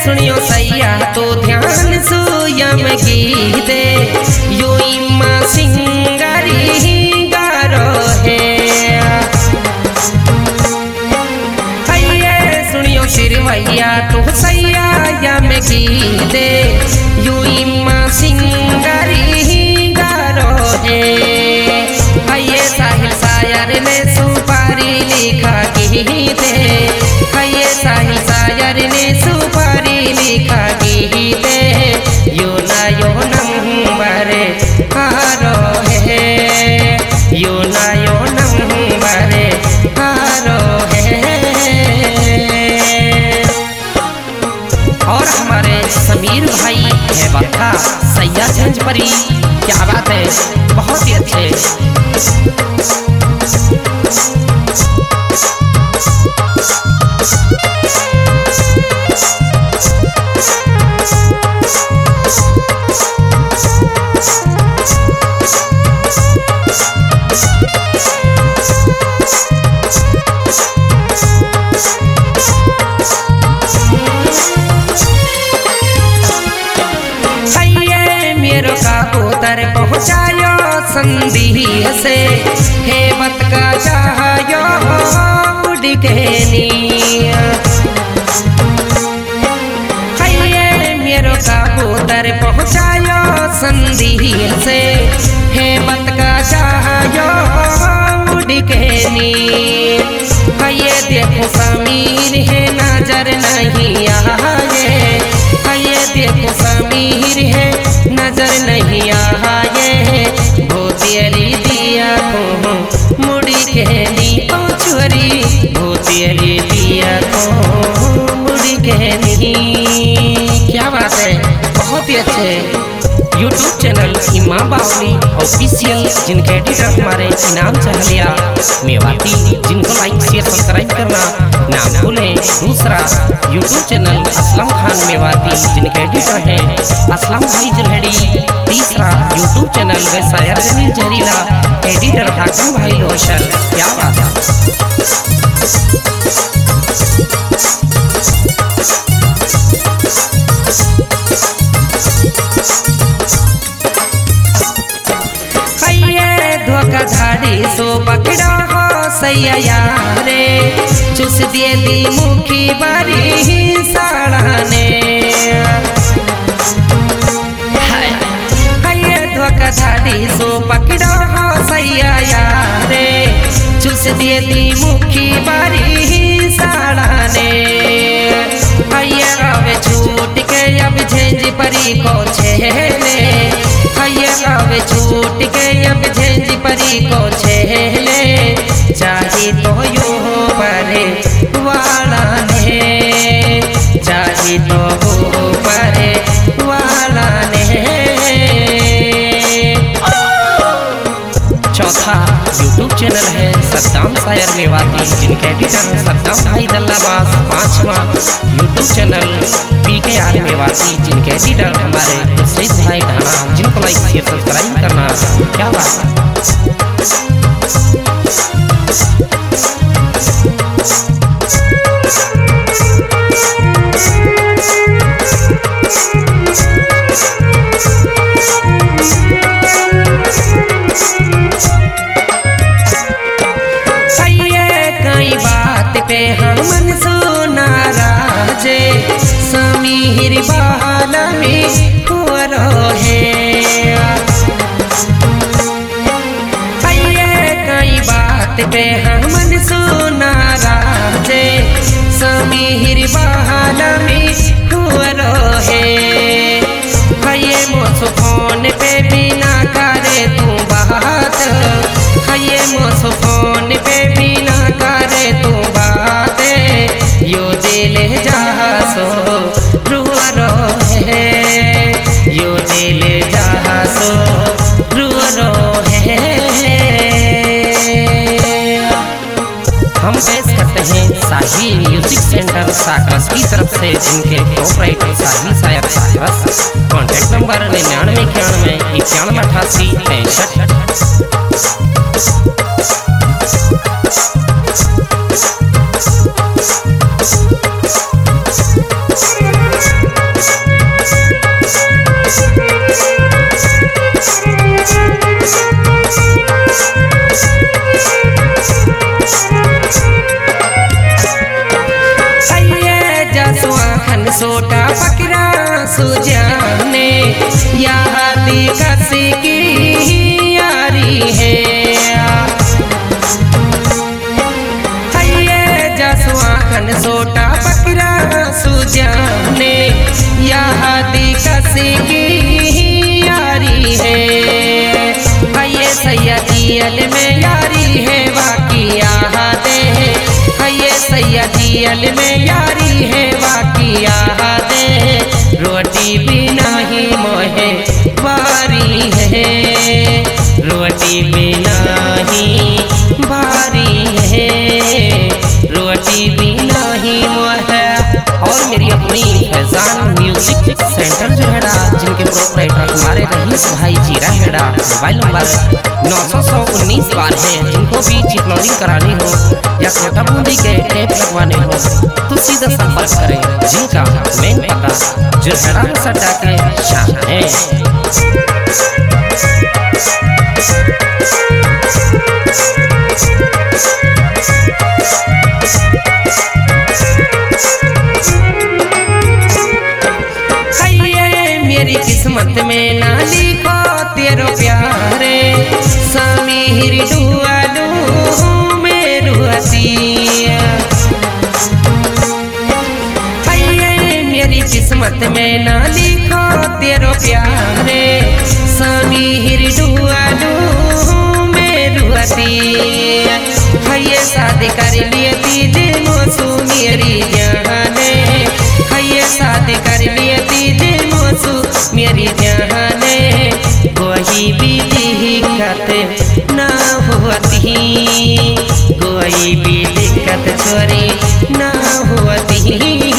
सुनियो सैया तो ध्यान सुयम गीते यो इमा सिंगारी गारो है। सुनियो सिरवैया तो सैया यम गीते यो इमा सिंगारी गारो है। ये साहिल शायर ने सुपारी लिखा गीते, ये साहिल शायर ने सुपारी लिखा गीते यो नंबर हारो है, यो नंबर हारो है। और हमारे समीर भाई है बात सैया झंझपरी, क्या बात है, बहुत ही अच्छे। मेरो कबूतर पहुँचायो संदेह से, हे मत का चाहयो उड़ के निया। मेरो कबूतर पहुँचायो संदेह से, हे मत का चाहयो उड़ के निया। ये देखो समीर है नजर नहीं आए, ये देखो समीर है नजर नहीं आए। भूतियरी दिया को मुड़ी के नी छोरी, भूतियरी दिया को मुड़ी के नी। क्या बात है, बहुत ही अच्छे। YouTube चैनल इमा बावली ऑफिशियल, जिनके एडिटर हमारे इनाम चहलिया मेवाती, जिनको लाइक शेयर सब्सक्राइब करना ना भूलें। दूसरा YouTube चैनल असलम खान मेवाती, जिनके एडिटर हैं असलम भाई जरहेड़ी। तीसरा YouTube चैनल शायर जमील जहरीला, एडिटर हाकिम भाई रोशन। क्या बात है। धाड़ी सो पकड़ा हो सैया यारे, चुस दिए दी मुखी बारी साड़ाने। धोखा धाड़ी सो पकड़ा हो सैया यारे, चुस दिए दी मुखी बारी साड़ाने। अब छूट के अब झेंझ परी को छेले, अब छूट के अब झेंझ परी को छेले। चाहे तो यो परे वाला ने, चाहे तो वो परे वाला ने। चौथा YouTube चैनल है सद्दाम शायर मेवाती, जिनके एडिटर है सद्दाम भाई दल्लाबाज। पांचवा YouTube चैनल PKR मेवाती, जिनके एडिटर हमारे खुर्शीद भाई ढाना, जिनको लाइक शेयर सब्सक्राइब करना। क्या बात है। पे हमन सोना राजे, समीर बाला में हो रहे। कई बात पे हमन सोना राजे, समीर बाला में हो रहे। ये मोस फोन पे बिना करे तू बात, ये मोस फोन पे बिना करे तू बात। यो दिल जहा सो रुआ रोहे, यो दिल जहा सो रुआ रोहे। हम पेश करते हैं साहिल म्यूजिक सेंटर साकरस की तरफ से, जिनके प्रोपराइटर साहिल शायर साकरस। Contact number 9991 9188 65। सोटा पकड़ा सुजाने यादी कस की यारी है जसवाखन सोटा पकड़ा सुजाने यादी कस की यारी है ये सैयदियल में यारी है बाकी यादें है ये सैयदियल में यारी है बाकी यादें रोटी बिना ही मोहे बारी है रोटी बिना ही बारी है रोटी बिना ही मोहे। और मेरी अपनी फैजान म्यूजिक सेंटर जो है जिनके प्रोपराइटर हमारे रईस भाई जीरा हेड़ा मोबाइल नंबर 900 बार है जिनको भी चिकलॉजिंग करानी हो या छोटा बूंदी के टेप लगवाने हो तो सीधा संपर्क करें जिनका मेन पता जो हेड़ा सट्टा के शाम है। मेरी किस्मत में ना लिखो तेरो प्यारे समीर डुआलू मेरू हसिया मेरी किस्मत में ना लिखो तेरो प्यारे समीर डुआलू मेरू हसिया ये शादी कर लिए दीदी मोसू मेरी जाने ये शादी कर लिए दीदी मोसू मेरी जाने कोई भी दिक्कत ना होती कोई भी दिक्कत छोरी ना होती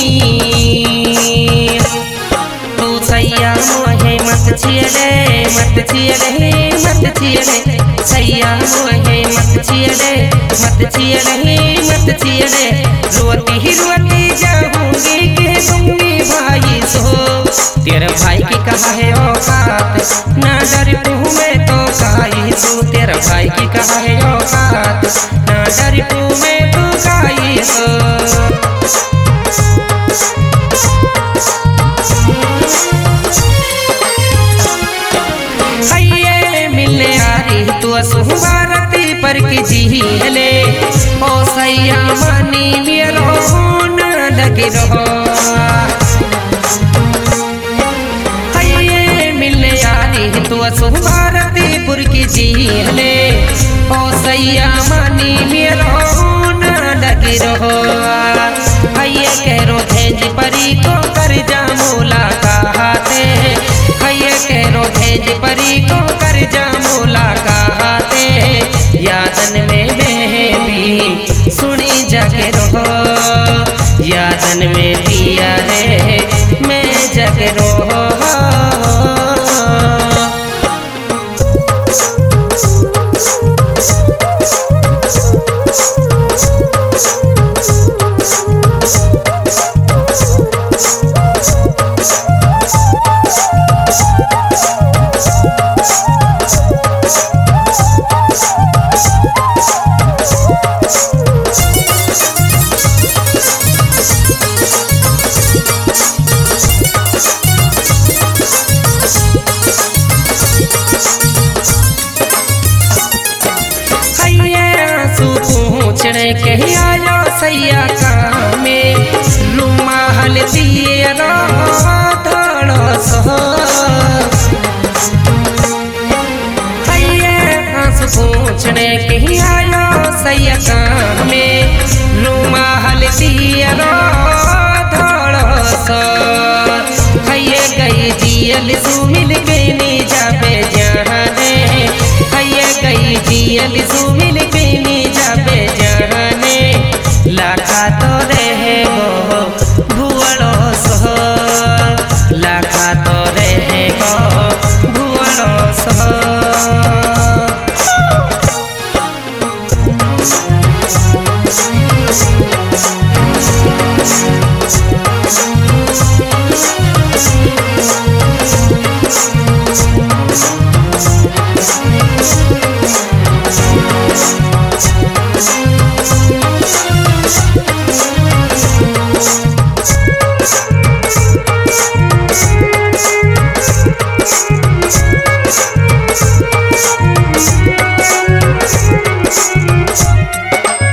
तू सैया मोहे मत छियले मत छियले मत छियले सैया मोहे मत छियले मत छियले मत छियले रोती जाऊंगी के दूंगी भाई सो तेरे भाई की कहा है औकात ना डर तू मैं तो काई सो तेरा भाई की कहा है औकात ना डर तू मैं तो काई सो। मिलने आ रही तू सुहारती पर की झीले ओ सैया मानी मेरो न लगे रहो मिलने आ रही तू सुहारती पुर की झीले ओ सैया मानी मेरो न लगे रहो ये कह भेज परी को कर जा मुलाकाते ये कह भेज परी को कर जा मुलाकाते यादन में बेबी सुनी जाके रहो यादन में दिया रे मैं जाके रहो। कहीं आयो सैया